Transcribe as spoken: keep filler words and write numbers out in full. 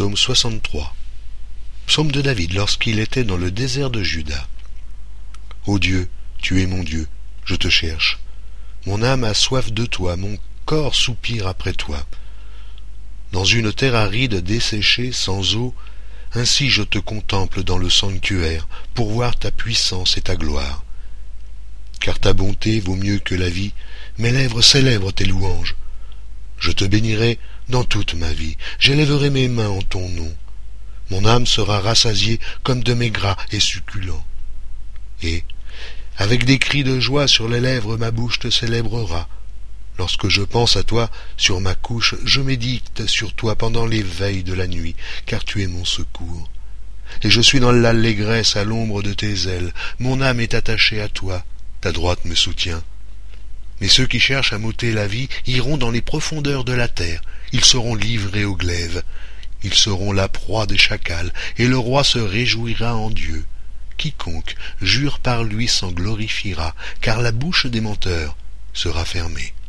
Psaume soixante-trois. Psaume de David lorsqu'il était dans le désert de Juda. Ô Dieu, tu es mon Dieu, je te cherche. Mon âme a soif de toi, mon corps soupire après toi. Dans une terre aride, desséchée, sans eau, ainsi je te contemple dans le sanctuaire, pour voir ta puissance et ta gloire. Car ta bonté vaut mieux que la vie, mes lèvres célèbrent tes louanges. Je te bénirai dans toute ma vie, j'élèverai mes mains en ton nom. Mon âme sera rassasiée comme de mes gras et succulents. Et, avec des cris de joie sur les lèvres, ma bouche te célébrera. Lorsque je pense à toi, sur ma couche, je médite sur toi pendant les veilles de la nuit, car tu es mon secours. Et je suis dans l'allégresse à l'ombre de tes ailes, mon âme est attachée à toi, ta droite me soutient. Mais ceux qui cherchent à m'ôter la vie iront dans les profondeurs de la terre, ils seront livrés au glaive, ils seront la proie des chacals, et le roi se réjouira en Dieu. Quiconque jure par lui s'en glorifiera, car la bouche des menteurs sera fermée.